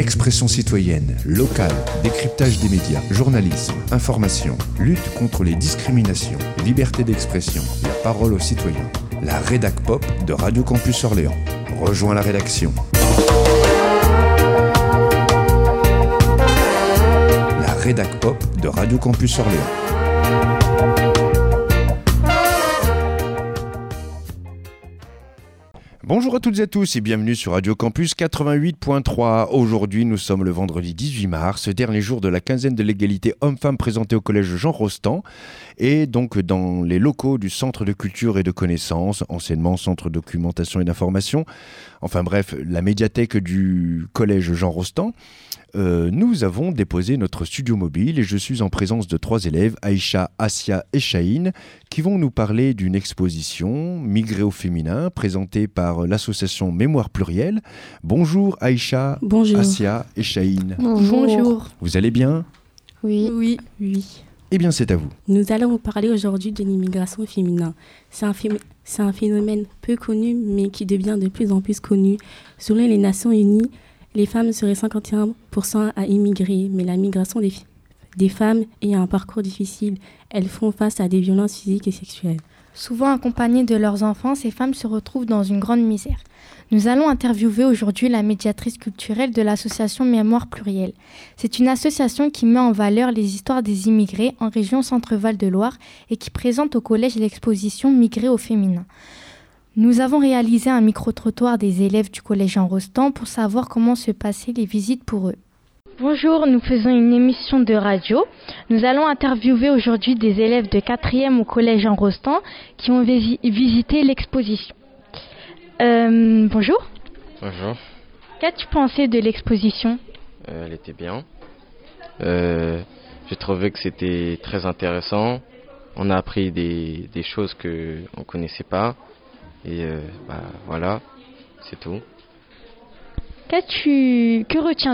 Expression citoyenne, locale, décryptage des médias, journalisme, information, lutte contre les discriminations, liberté d'expression, la parole aux citoyens. La Rédac Pop de Radio Campus Orléans. Rejoins la rédaction. La Rédac Pop de Radio Campus Orléans. Bonjour à toutes et à tous et bienvenue sur Radio Campus 88.3. Aujourd'hui, nous sommes le vendredi 18 mars, dernier jour de la quinzaine de l'égalité homme-femme présentée au collège Jean Rostand et donc dans les locaux du Centre de culture et de connaissances, anciennement Centre de documentation et d'information, enfin bref, la médiathèque du collège Jean Rostand. Nous avons déposé notre studio mobile et je suis en présence de 3 élèves, Aïcha, Assia et Chahine, qui vont nous parler d'une exposition Migrer au féminin présentée par l'association Mémoire Plurielle. Bonjour Aïcha, bonjour. Assia et Chahine. Bonjour. Vous allez bien ? Oui. Eh bien c'est à vous. Nous allons vous parler aujourd'hui de l'immigration féminin. C'est un phénomène peu connu mais qui devient de plus en plus connu. Selon les Nations Unies, les femmes seraient 51% à immigrer, mais la migration des femmes ayant un parcours difficile, elles font face à des violences physiques et sexuelles. Souvent accompagnées de leurs enfants, ces femmes se retrouvent dans une grande misère. Nous allons interviewer aujourd'hui la médiatrice culturelle de l'association Mémoire Plurielle. C'est une association qui met en valeur les histoires des immigrés en région Centre-Val de Loire et qui présente au collège l'exposition Migrer au féminin. Nous avons réalisé un micro-trottoir des élèves du collège Jean Rostand pour savoir comment se passaient les visites pour eux. Bonjour, nous faisons une émission de radio. Nous allons interviewer aujourd'hui des élèves de 4e au collège Jean Rostand qui ont visité l'exposition. Bonjour. Bonjour. Qu'as-tu pensé de l'exposition ? Elle était bien. J'ai trouvé que c'était très intéressant. On a appris des choses qu'on ne connaissait pas. Et voilà, c'est tout. Que retiens-tu ?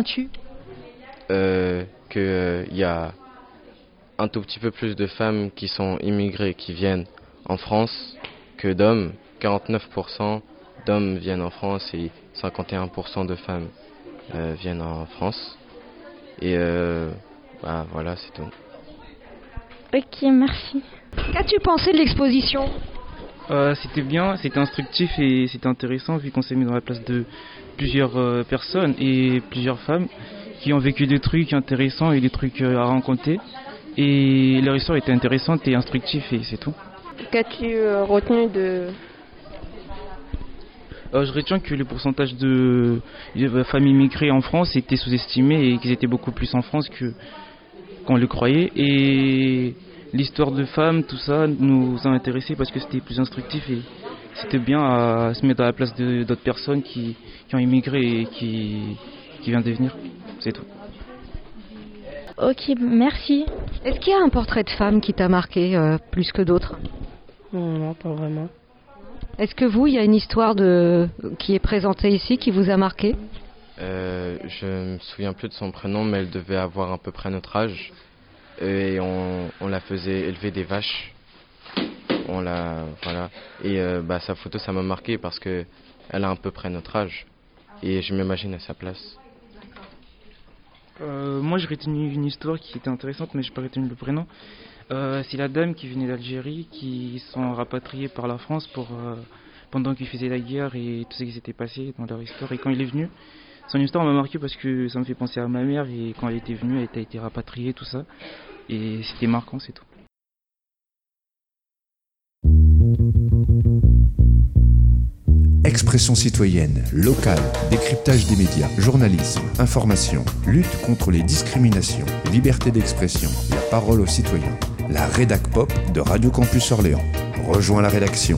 Qu'il y a un tout petit peu plus de femmes qui sont immigrées, qui viennent en France, que d'hommes. 49% d'hommes viennent en France et 51% de femmes viennent en France. Et voilà, c'est tout. Ok, merci. Qu'as-tu pensé de l'exposition ? C'était bien, c'était instructif et c'était intéressant vu qu'on s'est mis dans la place de plusieurs personnes et plusieurs femmes qui ont vécu des trucs intéressants et des trucs à raconter. Et leur histoire était intéressante et instructive et c'est tout. Qu'as-tu retenu de... Je retiens que le pourcentage de femmes immigrées en France était sous-estimé et qu'ils étaient beaucoup plus en France qu'on le croyait. Et l'histoire de femmes, tout ça, nous a intéressés parce que c'était plus instructif et c'était bien à se mettre à la place d'autres personnes qui ont immigré et qui viennent de venir. C'est tout. Ok, merci. Est-ce qu'il y a un portrait de femme qui t'a marqué plus que d'autres ? Non, pas vraiment. Est-ce que il y a une histoire qui est présentée ici qui vous a marqué ? Je me souviens plus de son prénom, mais elle devait avoir à peu près notre âge. Et on la faisait élever des vaches. Voilà. Et sa photo, ça m'a marqué parce que elle a à peu près notre âge. Et je m'imagine à sa place. Moi, j'ai retenu une histoire qui était intéressante, mais je n'ai pas retenu le prénom. C'est la dame qui venait d'Algérie, qui sont rapatriés par la France pendant qu'ils faisaient la guerre et tout ce qui s'était passé dans leur histoire. Et quand il est venu, son histoire m'a marqué parce que ça me fait penser à ma mère. Et quand elle était venue, elle a été rapatriée, tout ça. Et c'était marquant, c'est tout. Expression citoyenne, locale, décryptage des médias, journalisme, information, lutte contre les discriminations, liberté d'expression, la parole aux citoyens. La Rédac Pop de Radio Campus Orléans. Rejoins la rédaction.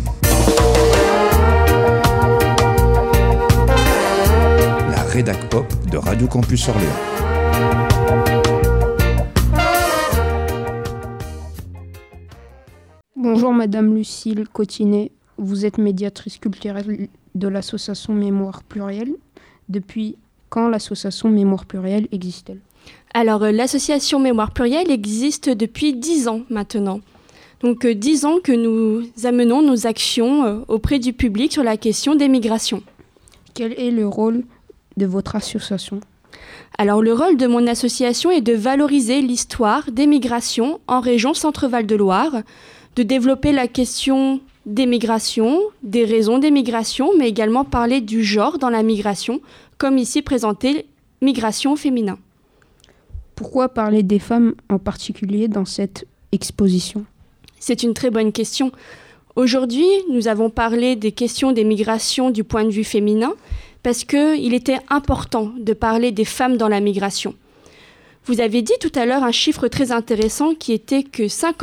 La Rédac Pop de Radio Campus Orléans. Bonjour Madame Lucille Cotinet, vous êtes médiatrice culturelle de l'association Mémoire Plurielle. Depuis quand l'association Mémoire Plurielle existe-t-elle ? Alors, l'association Mémoire Plurielle existe depuis 10 ans maintenant. Donc 10 ans que nous amenons nos actions auprès du public sur la question des migrations. Quel est le rôle de votre association ? Alors le rôle de mon association est de valoriser l'histoire des migrations en région Centre-Val de Loire, de développer la question des migrations, des raisons des migrations, mais également parler du genre dans la migration, comme ici présenté Migration au féminin. Pourquoi parler des femmes en particulier dans cette exposition ? C'est une très bonne question. Aujourd'hui, nous avons parlé des questions des migrations du point de vue féminin parce qu'il était important de parler des femmes dans la migration. Vous avez dit tout à l'heure un chiffre très intéressant qui était que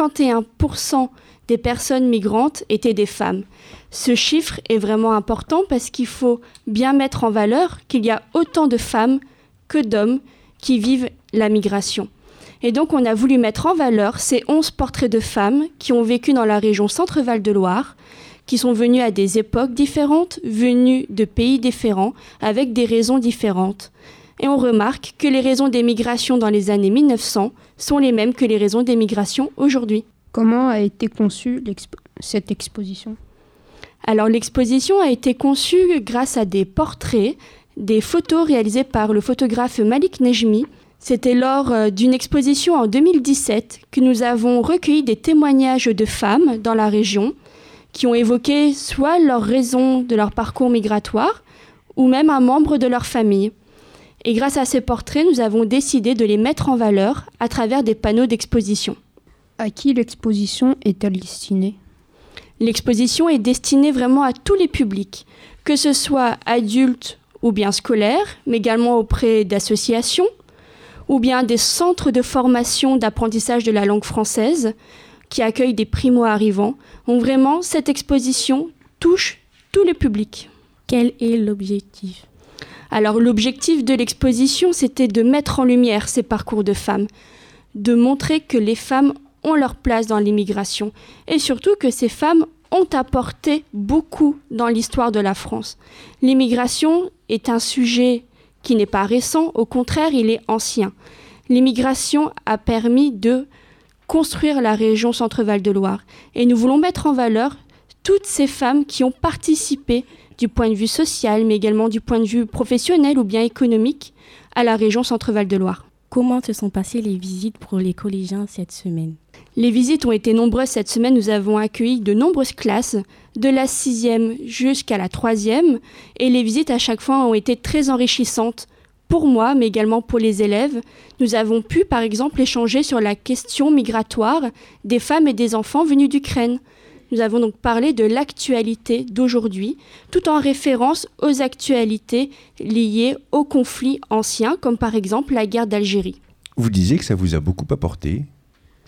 51% des personnes migrantes étaient des femmes. Ce chiffre est vraiment important parce qu'il faut bien mettre en valeur qu'il y a autant de femmes que d'hommes qui vivent la migration. Et donc on a voulu mettre en valeur ces 11 portraits de femmes qui ont vécu dans la région Centre-Val de Loire, qui sont venues à des époques différentes, venues de pays différents, avec des raisons différentes. Et on remarque que les raisons des migrations dans les années 1900 sont les mêmes que les raisons des migrations aujourd'hui. Comment a été conçue cette exposition ? Alors l'exposition a été conçue grâce à des portraits, des photos réalisées par le photographe Malik Nejmi. C'était lors d'une exposition en 2017 que nous avons recueilli des témoignages de femmes dans la région qui ont évoqué soit leurs raisons de leur parcours migratoire ou même un membre de leur famille. Et grâce à ces portraits, nous avons décidé de les mettre en valeur à travers des panneaux d'exposition. À qui l'exposition est-elle destinée ? L'exposition est destinée vraiment à tous les publics, que ce soit adultes ou bien scolaires, mais également auprès d'associations, ou bien des centres de formation d'apprentissage de la langue française qui accueillent des primo-arrivants. Donc vraiment, cette exposition touche tous les publics. Quel est l'objectif ? Alors l'objectif de l'exposition, c'était de mettre en lumière ces parcours de femmes, de montrer que les femmes ont leur place dans l'immigration et surtout que ces femmes ont apporté beaucoup dans l'histoire de la France. L'immigration est un sujet qui n'est pas récent, au contraire, il est ancien. L'immigration a permis de construire la région Centre-Val de Loire. Et nous voulons mettre en valeur toutes ces femmes qui ont participé du point de vue social, mais également du point de vue professionnel ou bien économique à la région Centre-Val de Loire. Comment se sont passées les visites pour les collégiens cette semaine ? Les visites ont été nombreuses cette semaine. Nous avons accueilli de nombreuses classes, de la 6e jusqu'à la 3e. Et les visites à chaque fois ont été très enrichissantes pour moi, mais également pour les élèves. Nous avons pu, par exemple, échanger sur la question migratoire des femmes et des enfants venus d'Ukraine. Nous avons donc parlé de l'actualité d'aujourd'hui, tout en référence aux actualités liées aux conflits anciens, comme par exemple la guerre d'Algérie. Vous disiez que ça vous a beaucoup apporté, c'est-à-dire ?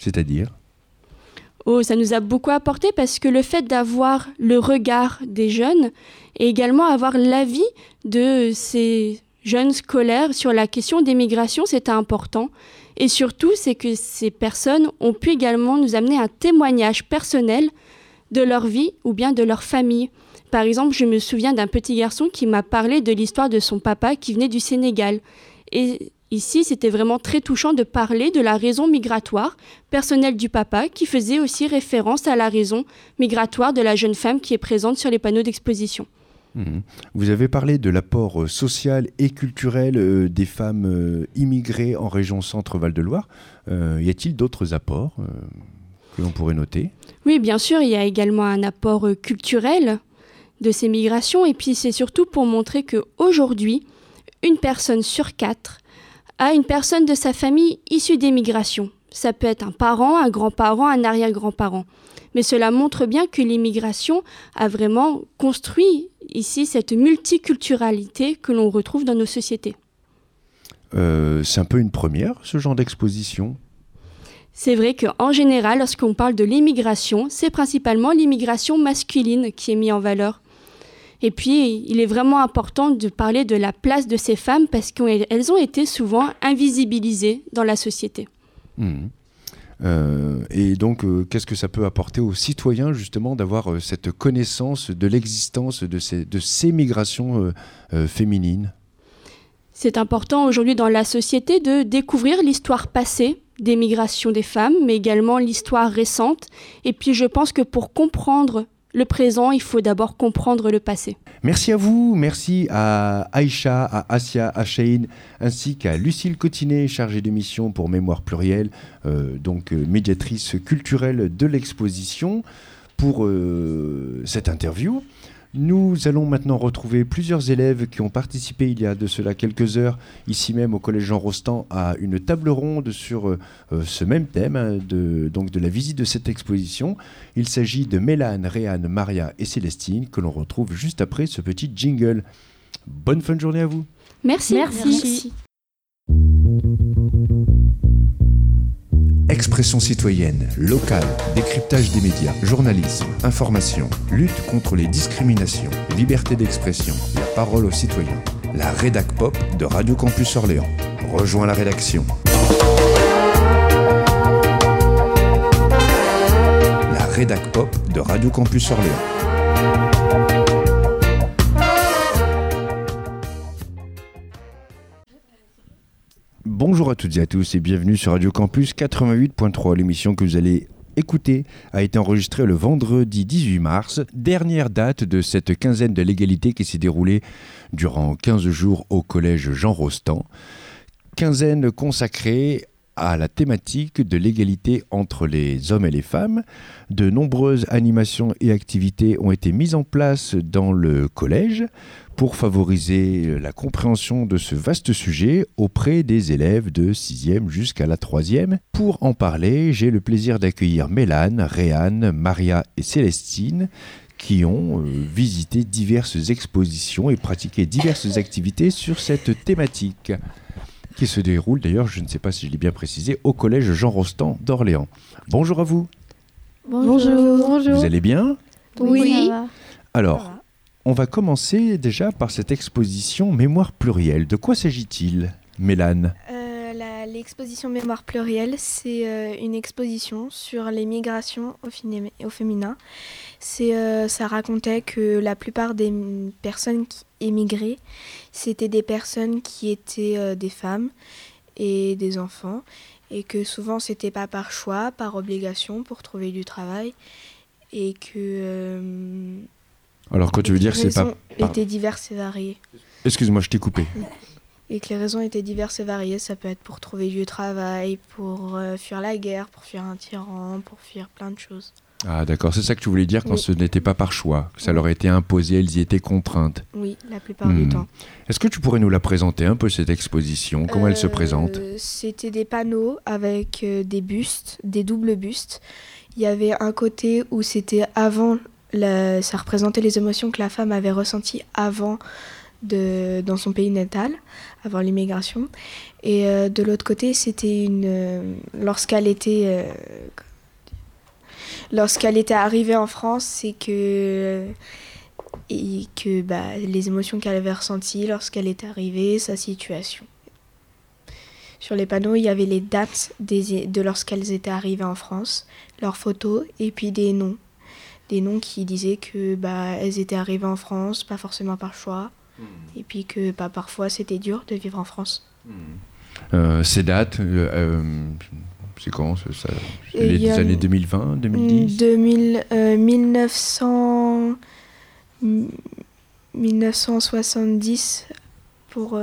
Oh, ça nous a beaucoup apporté parce que le fait d'avoir le regard des jeunes et également avoir l'avis de ces jeunes scolaires sur la question des migrations, c'était important. Et surtout, c'est que ces personnes ont pu également nous amener un témoignage personnel de leur vie ou bien de leur famille. Par exemple, je me souviens d'un petit garçon qui m'a parlé de l'histoire de son papa qui venait du Sénégal. Et ici, c'était vraiment très touchant de parler de la raison migratoire personnelle du papa qui faisait aussi référence à la raison migratoire de la jeune femme qui est présente sur les panneaux d'exposition. Vous avez parlé de l'apport social et culturel des femmes immigrées en région Centre-Val de Loire. Y a-t-il d'autres apports que l'on pourrait noter ? Oui, bien sûr, il y a également un apport culturel de ces migrations. Et puis, c'est surtout pour montrer qu'aujourd'hui, une personne sur 4 a une personne de sa famille issue des migrations. Ça peut être un parent, un grand-parent, un arrière-grand-parent. Mais cela montre bien que l'immigration a vraiment construit ici cette multiculturalité que l'on retrouve dans nos sociétés. C'est un peu une première, ce genre d'exposition ? C'est vrai qu'en général, lorsqu'on parle de l'immigration, c'est principalement l'immigration masculine qui est mise en valeur. Et puis, il est vraiment important de parler de la place de ces femmes parce qu'elles ont été souvent invisibilisées dans la société. Et donc, qu'est-ce que ça peut apporter aux citoyens, justement, d'avoir cette connaissance de l'existence de ces migrations féminines ? C'est important aujourd'hui dans la société de découvrir l'histoire passée des migrations des femmes, mais également l'histoire récente. Et puis, je pense que pour comprendre le présent, il faut d'abord comprendre le passé. Merci à vous, merci à Aïcha, à Asia, à Shahine, ainsi qu'à Lucille Cotinet, chargée de mission pour Mémoire Plurielle, médiatrice culturelle de l'exposition, pour cette interview. Nous allons maintenant retrouver plusieurs élèves qui ont participé il y a de cela quelques heures, ici même au Collège Jean Rostand, à une table ronde sur ce même thème, de la visite de cette exposition. Il s'agit de Mélane, Réane, Maria et Célestine, que l'on retrouve juste après ce petit jingle. Bonne fin de journée à vous. Merci. Expression citoyenne, locale, décryptage des médias, journalisme, information, lutte contre les discriminations, liberté d'expression, la parole aux citoyens. La Rédac Pop de Radio Campus Orléans. Rejoins la rédaction. La Rédac Pop de Radio Campus Orléans. Bonjour à toutes et à tous et bienvenue sur Radio Campus 88.3. L'émission que vous allez écouter a été enregistrée le vendredi 18 mars, dernière date de cette quinzaine de l'égalité qui s'est déroulée durant 15 jours au collège Jean Rostand. Quinzaine consacrée à la thématique de l'égalité entre les hommes et les femmes. De nombreuses animations et activités ont été mises en place dans le collège pour favoriser la compréhension de ce vaste sujet auprès des élèves de 6e jusqu'à la 3e. Pour en parler, j'ai le plaisir d'accueillir Mélane, Réane, Maria et Célestine qui ont visité diverses expositions et pratiqué diverses activités sur cette thématique qui se déroule d'ailleurs, je ne sais pas si je l'ai bien précisé, au collège Jean Rostand d'Orléans. Bonjour à vous. Bonjour. Vous allez bien ? Oui. Alors, on va commencer déjà par cette exposition Mémoire plurielle. De quoi s'agit-il, Mélane ? L'exposition Mémoire plurielle, c'est une exposition sur les migrations au féminin. Ça racontait que la plupart des personnes qui émigraient, c'était des personnes qui étaient des femmes et des enfants, et que souvent c'était pas par choix, par obligation pour trouver du travail, et que alors quand tu veux dire c'est pas... Les raisons étaient diverses et variées. Excuse-moi, je t'ai coupé. Et que les raisons étaient diverses et variées, ça peut être pour trouver du travail, pour fuir la guerre, pour fuir un tyran, pour fuir plein de choses. Ah d'accord, c'est ça que tu voulais dire quand ce n'était pas par choix, que ça leur était imposé, elles y étaient contraintes. Oui, la plupart du temps. Est-ce que tu pourrais nous la présenter un peu, cette exposition ? Comment elle se présente ? C'était des panneaux avec des bustes, des doubles bustes. Il y avait un côté où c'était avant, ça représentait les émotions que la femme avait ressenties avant dans son pays natal, avant l'immigration. Et de l'autre côté, c'était lorsqu'elle était arrivée en France, c'est que les émotions qu'elle avait ressenties lorsqu'elle est arrivée, sa situation. Sur les panneaux, il y avait les dates de lorsqu'elles étaient arrivées en France, leurs photos et puis des noms qui disaient que elles étaient arrivées en France, pas forcément par choix. Et puis que parfois c'était dur de vivre en France. Ces dates, c'est quand ça, les années 2020, 2010 1970 pour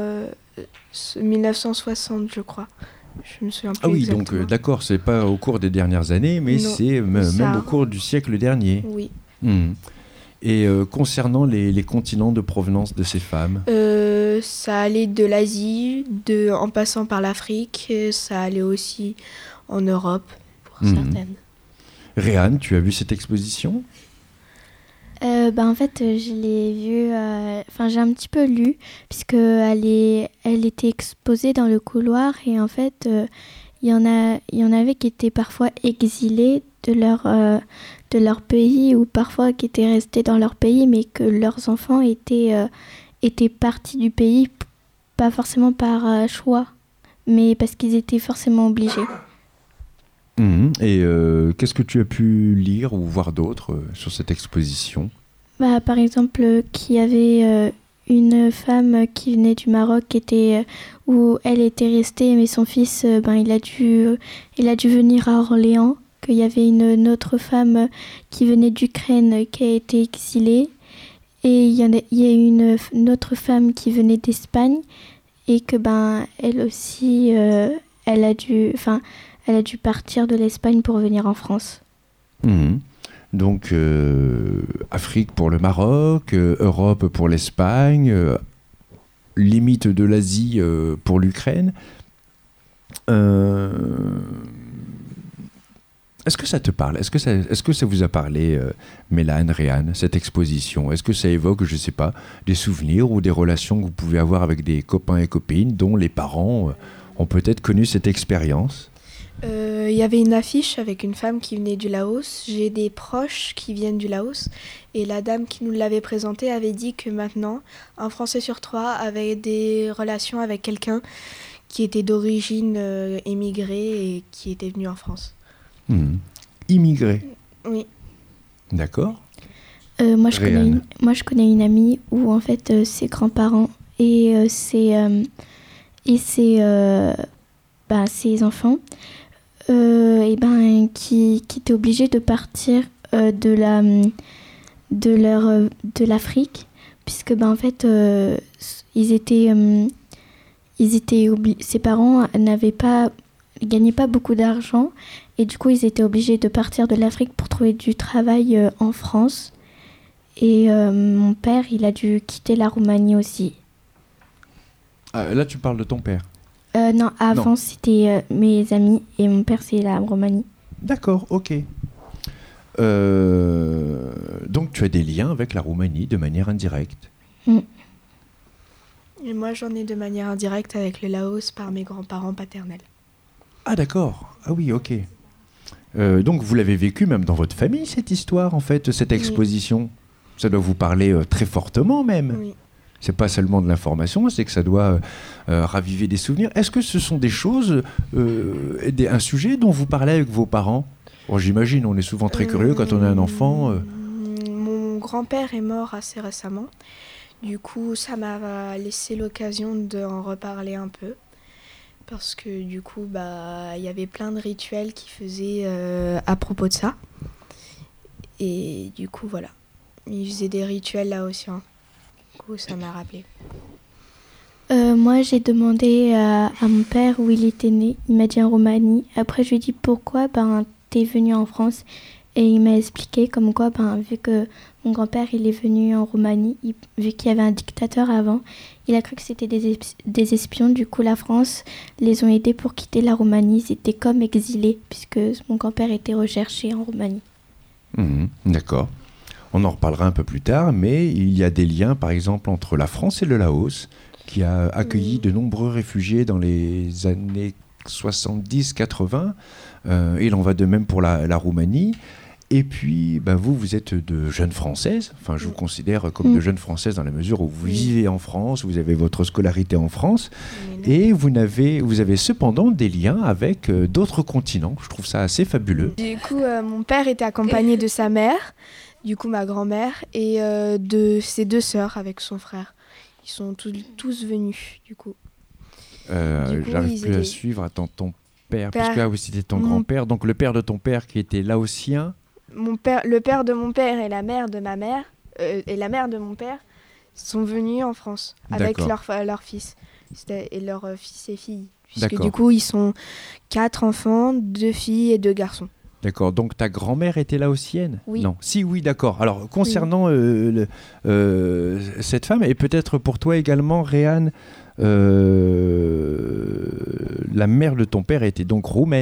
1960 je crois. Je me souviens plus exactement. Donc d'accord, c'est pas au cours des dernières années, mais non, c'est même au cours du siècle dernier. Oui. Et concernant les continents de provenance de ces femmes, ça allait de l'Asie, en passant par l'Afrique, ça allait aussi en Europe pour certaines. Réane, tu as vu cette exposition ? En fait, je l'ai vue, j'ai un petit peu lu, puisqu'elle était exposée dans le couloir, et en fait, il y en avait qui étaient parfois exilés de leur pays, ou parfois qui étaient restés dans leur pays, mais que leurs enfants étaient partis du pays, pas forcément par choix, mais parce qu'ils étaient forcément obligés. Et qu'est-ce que tu as pu lire ou voir d'autre sur cette exposition ? Par exemple, qu'il y avait une femme qui venait du Maroc, où elle était restée, mais son fils, il a dû venir à Orléans. Qu'il y avait une autre femme qui venait d'Ukraine qui a été exilée. Et il y a une autre femme qui venait d'Espagne et que elle aussi, elle a dû partir de l'Espagne pour venir en France. Mmh. Donc Afrique pour le Maroc, Europe pour l'Espagne, limite de l'Asie pour l'Ukraine. Est-ce que ça te parle ? Est-ce que ça vous a parlé, Mélane, Réane, cette exposition ? Est-ce que ça évoque, je ne sais pas, des souvenirs ou des relations que vous pouvez avoir avec des copains et copines dont les parents ont peut-être connu cette expérience ? Il y avait une affiche avec une femme qui venait du Laos. J'ai des proches qui viennent du Laos. Et la dame qui nous l'avait présentée avait dit que maintenant, un Français sur 3 avait des relations avec quelqu'un qui était d'origine émigrée et qui était venu en France. Immigré. Oui. D'accord. Moi, je connais une amie où en fait ses grands-parents et ses enfants qui étaient obligés de partir de l'Afrique puisque en fait ses parents gagnaient pas beaucoup d'argent et du coup ils étaient obligés de partir de l'Afrique pour trouver du travail en France et mon père il a dû quitter la Roumanie aussi. Ah, là tu parles de ton père. Non, avant c'était mes amis et mon père c'est la Roumanie. D'accord, ok. Donc tu as des liens avec la Roumanie de manière indirecte. Et moi j'en ai de manière indirecte avec le Laos par mes grands-parents paternels. Ah d'accord, ah oui, ok. Donc vous l'avez vécu même dans votre famille cette histoire en fait, cette exposition. Ça doit vous parler très fortement même. Oui. C'est pas seulement de l'information, c'est que ça doit raviver des souvenirs. Est-ce que ce sont des choses, un sujet dont vous parlez avec vos parents ? Bon, j'imagine, on est souvent très curieux quand on a un enfant. Mon grand-père est mort assez récemment. Du coup, ça m'a laissé l'occasion d'en reparler un peu. Parce que du coup, il y avait plein de rituels qui faisaient à propos de ça. Et du coup, voilà. Ils faisaient des rituels laotiens. Du coup, ça m'a rappelé. Moi, j'ai demandé à mon père où il était né. Il m'a dit en Roumanie. Après, je lui ai dit pourquoi t'es venu en France. Et il m'a expliqué comme quoi, vu que mon grand-père il est venu en Roumanie, vu qu'il y avait un dictateur avant, il a cru que c'était des espions. Du coup, la France les ont aidés pour quitter la Roumanie. Ils étaient comme exilés, puisque mon grand-père était recherché en Roumanie. D'accord. On en reparlera un peu plus tard, mais il y a des liens, par exemple, entre la France et le Laos, qui a accueilli de nombreux réfugiés dans les années 70-80. Il en va de même pour la Roumanie. Et puis, vous êtes de jeunes Françaises. Enfin, je vous considère comme de jeunes Françaises dans la mesure où vous vivez en France, vous avez votre scolarité en France. Et vous avez cependant des liens avec d'autres continents. Je trouve ça assez fabuleux. Du coup, mon père était accompagné de sa mère, du coup ma grand-mère, et de ses 2 sœurs avec son frère. Ils sont tous venus, du coup. J'arrive plus à suivre. Attends, ton père, puisque c'était ton grand-père. Donc le père de ton père qui était laotien. Le père de mon père et la mère de ma mère, et la mère de mon père, sont venus en France avec leur fils. Et leurs fils et filles. Puisque du coup, ils sont 4 enfants, 2 filles et 2 garçons. D'accord, donc ta grand-mère était laotienne ? Oui. Non. Si, oui, d'accord. Alors, concernant cette femme, et peut-être pour toi également, Réane, la mère de ton père était donc roumaine ?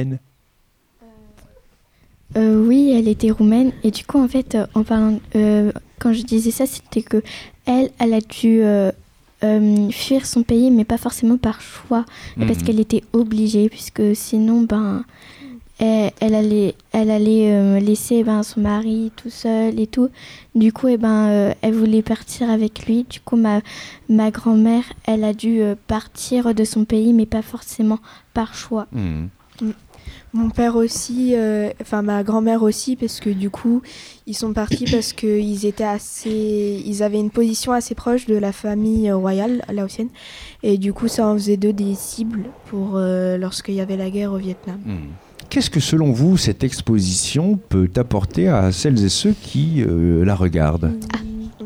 Oui, elle était roumaine. Et du coup, en fait, en parlant, quand je disais ça, c'était que elle a dû fuir son pays, mais pas forcément par choix, parce qu'elle était obligée, puisque sinon, elle allait laisser son mari tout seul et tout. Du coup, elle voulait partir avec lui. Du coup, ma grand-mère, elle a dû partir de son pays, mais pas forcément par choix. Mon père aussi, ma grand-mère aussi, parce que du coup, ils sont partis parce qu'ils ils avaient une position assez proche de la famille royale laotienne. Et du coup, ça en faisait d'eux des cibles pour lorsqu'il y avait la guerre au Vietnam. Qu'est-ce que, selon vous, cette exposition peut apporter à celles et ceux qui la regardent ?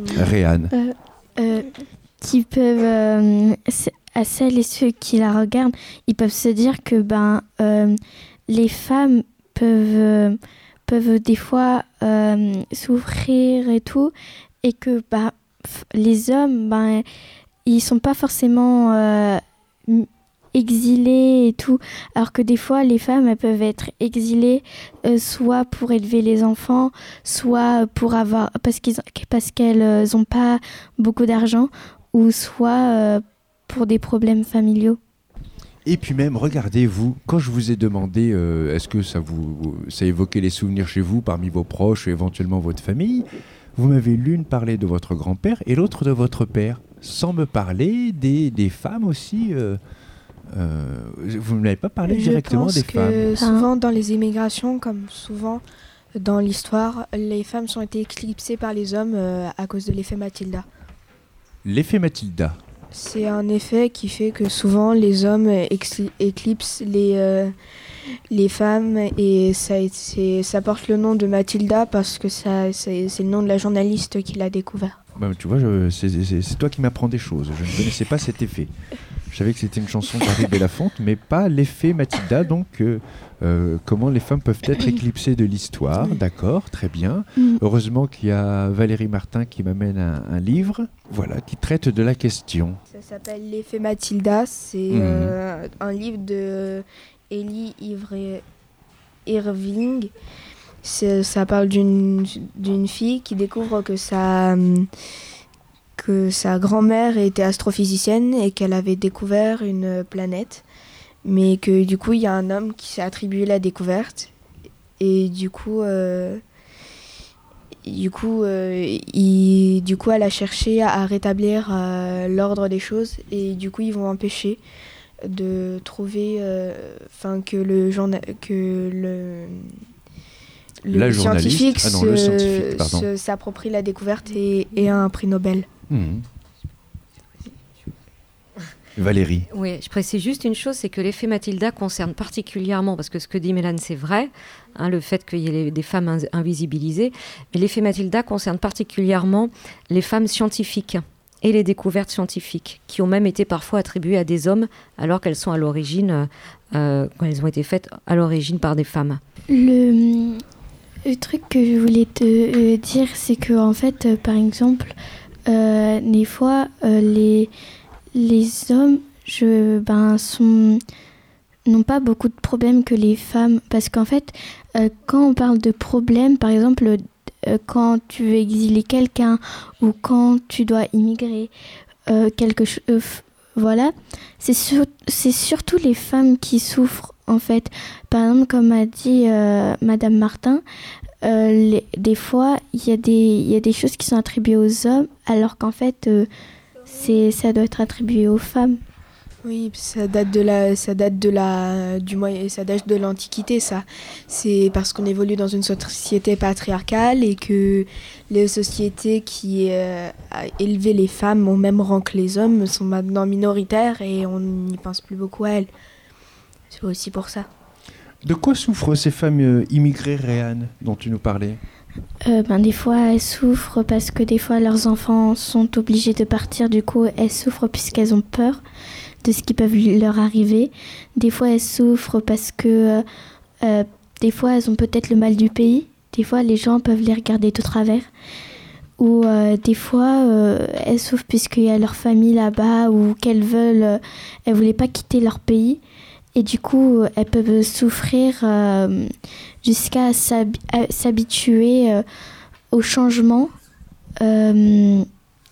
Réane. Qui peuvent, à celles et ceux qui la regardent, ils peuvent se dire que les femmes peuvent des fois souffrir et tout, et que les hommes, ils sont pas forcément exilés et tout, alors que des fois les femmes elles peuvent être exilées soit pour élever les enfants, soit pour avoir parce qu'elles n'ont pas beaucoup d'argent, ou soit pour des problèmes familiaux. Et puis même, regardez-vous, quand je vous ai demandé est-ce que ça évoquait les souvenirs chez vous, parmi vos proches, éventuellement votre famille, vous m'avez l'une parlé de votre grand-père et l'autre de votre père, sans me parler des femmes aussi. Vous ne m'avez pas parlé directement des femmes. Je pense que souvent dans les immigrations, comme souvent dans l'histoire, les femmes ont été éclipsées par les hommes à cause de l'effet Mathilda. L'effet Mathilda. C'est un effet qui fait que souvent les hommes éclipsent les femmes, et ça porte le nom de Mathilda parce que c'est le nom de la journaliste qui l'a découvert. Tu vois, c'est toi qui m'apprends des choses. Je ne connaissais pas cet effet. Je savais que c'était une chanson d'Harry Belafonte, mais pas l'effet Mathilda. Donc, comment les femmes peuvent être éclipsées de l'histoire. D'accord, très bien. Heureusement qu'il y a Valérie Martin qui m'amène un livre, voilà, qui traite de la question. Ça s'appelle L'effet Mathilda. C'est un livre de Ellie Irving. Ça parle d'une fille qui découvre que sa grand-mère était astrophysicienne et qu'elle avait découvert une planète, mais que du coup il y a un homme qui s'est attribué la découverte, et du coup elle a cherché à rétablir l'ordre des choses, et du coup ils vont empêcher de trouver que le scientifique s'approprie la découverte et a un prix Nobel. Valérie. Oui, je précise juste une chose, c'est que l'effet Mathilda concerne particulièrement, parce que ce que dit Mélane, c'est vrai, le fait qu'il y ait des femmes invisibilisées, mais l'effet Mathilda concerne particulièrement les femmes scientifiques et les découvertes scientifiques, qui ont même été parfois attribuées à des hommes, alors qu'elles sont à l'origine, quand elles ont été faites à l'origine par des femmes. Le truc que je voulais te dire, c'est que en fait, par exemple, des fois, les hommes n'ont pas beaucoup de problèmes que les femmes, parce qu'en fait, quand on parle de problèmes, par exemple, quand tu veux exiler quelqu'un ou quand tu dois immigrer quelque chose, voilà, c'est surtout les femmes qui souffrent. En fait, par exemple, comme a dit Madame Martin, des fois, il y a des choses qui sont attribuées aux hommes, alors qu'en fait, ça doit être attribué aux femmes. Oui, ça date de l'Antiquité, ça. C'est parce qu'on évolue dans une société patriarcale, et que les sociétés qui élevaient les femmes au même rang que les hommes sont maintenant minoritaires, et on n'y pense plus beaucoup à elles. C'est aussi pour ça. De quoi souffrent ces femmes immigrées, Réane, dont tu nous parlais ? Des fois, elles souffrent parce que des fois, leurs enfants sont obligés de partir. Du coup, elles souffrent puisqu'elles ont peur de ce qui peut leur arriver. Des fois, elles souffrent parce que des fois, elles ont peut-être le mal du pays. Des fois, les gens peuvent les regarder de travers. Ou des fois, elles souffrent puisqu'il y a leur famille là-bas, ou elles voulaient pas quitter leur pays. Et du coup, elles peuvent souffrir jusqu'à s'habituer au changement, que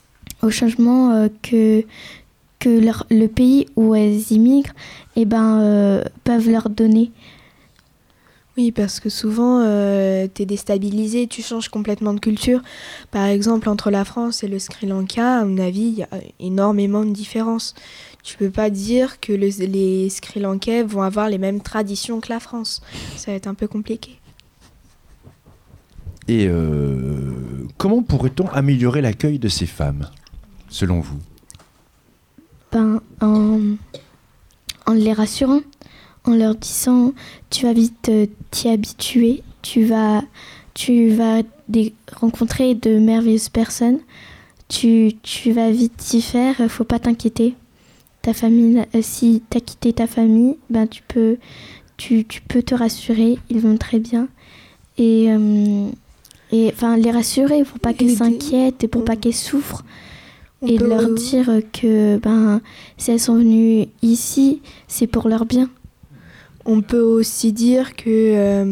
le pays où elles immigrent peuvent leur donner. Oui, parce que souvent, t'es déstabilisé, tu changes complètement de culture. Par exemple, entre la France et le Sri Lanka, à mon avis, il y a énormément de différences. Tu peux pas dire que les Sri Lankais vont avoir les mêmes traditions que la France. Ça va être un peu compliqué. Et comment pourrait-on améliorer l'accueil de ces femmes, selon vous ? En les rassurant, en leur disant tu vas vite t'y habituer, tu vas rencontrer de merveilleuses personnes, tu vas vite t'y faire, faut pas t'inquiéter. Ta famille, si t'as quitté ta famille, ben tu peux te rassurer, ils vont très bien. Et enfin les rassurer pour pas qu'elles s'inquiètent et pour pas qu'elles souffrent. Et de leur dire que si elles sont venues ici, c'est pour leur bien. On peut aussi dire que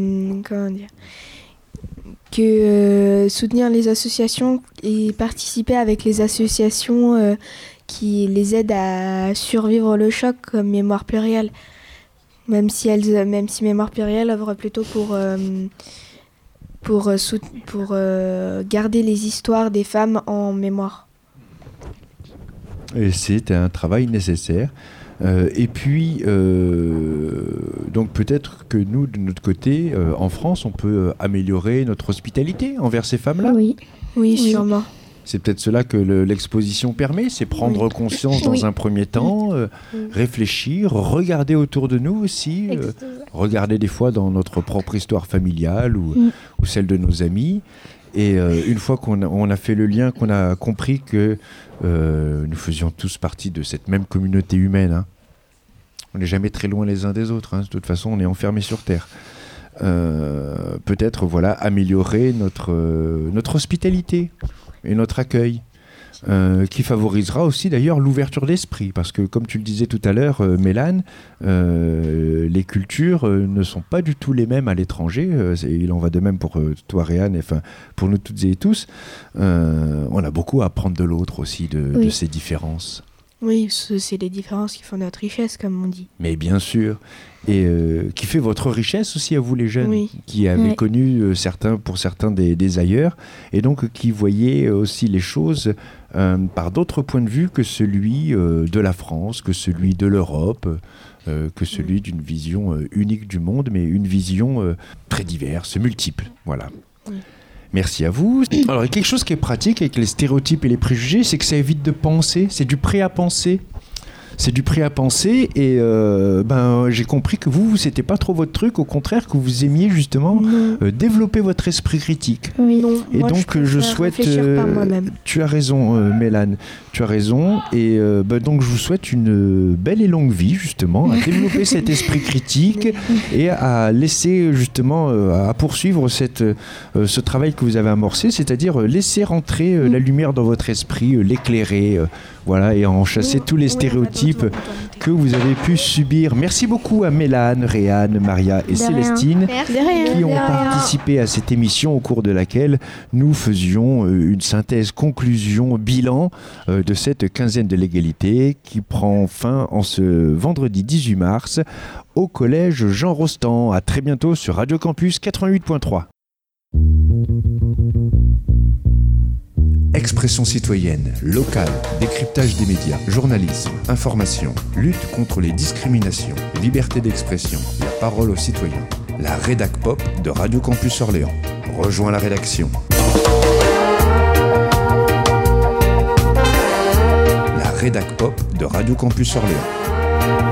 soutenir les associations et participer avec les associations qui les aident à survivre le choc, comme Mémoire Plurielle. Même si Mémoire Plurielle œuvre plutôt pour garder les histoires des femmes en mémoire. Et c'est un travail nécessaire. Et puis, donc peut-être que nous, de notre côté, en France, on peut améliorer notre hospitalité envers ces femmes-là. Oui, sûrement. C'est peut-être cela que l'exposition permet, c'est prendre conscience dans un premier temps, réfléchir, regarder autour de nous aussi, regarder des fois dans notre propre histoire familiale ou celle de nos amis. Et une fois qu'on a fait le lien, qu'on a compris que nous faisions tous partie de cette même communauté humaine, hein. On n'est jamais très loin les uns des autres, hein. De toute façon on est enfermés sur Terre. Peut-être améliorer notre hospitalité et notre accueil, qui favorisera aussi d'ailleurs l'ouverture d'esprit, parce que comme tu le disais tout à l'heure, Mélane, les cultures ne sont pas du tout les mêmes à l'étranger. Il en va de même pour toi, Réane, enfin pour nous toutes et tous. On a beaucoup à apprendre de l'autre aussi, de ces différences. Oui, c'est les différences qui font notre richesse, comme on dit. Mais bien sûr. Et qui fait votre richesse aussi à vous, les jeunes, qui avez connu pour certains des ailleurs, et donc qui voyaient aussi les choses par d'autres points de vue que celui de la France, que celui de l'Europe, que celui d'une vision unique du monde, mais une vision très diverse, multiple. Voilà. Oui. Merci à vous. Alors, il y a quelque chose qui est pratique avec les stéréotypes et les préjugés, c'est que ça évite de penser, c'est du prêt à penser. C'est du prêt à penser et j'ai compris que vous, c'était pas trop votre truc, au contraire que vous aimiez justement développer votre esprit critique. Oui, non. Et moi, donc je souhaite par moi-même. Tu as raison, Mélane, tu as raison et donc je vous souhaite une belle et longue vie justement à développer cet esprit critique et à laisser justement à poursuivre ce travail que vous avez amorcé, c'est-à-dire laisser rentrer la lumière dans votre esprit, l'éclairer, voilà, et en chasser tous les stéréotypes que vous avez pu subir. Merci beaucoup à Mélane, Réane, Maria et Célestine qui ont participé à cette émission au cours de laquelle nous faisions une synthèse, conclusion, bilan de cette quinzaine de l'égalité qui prend fin en ce vendredi 18 mars au collège Jean Rostand. À très bientôt sur Radio Campus 88.3. Expression citoyenne, locale, décryptage des médias, journalisme, information, lutte contre les discriminations, liberté d'expression, la parole aux citoyens. La Rédac Pop de Radio Campus Orléans. Rejoins la rédaction. La Rédac Pop de Radio Campus Orléans.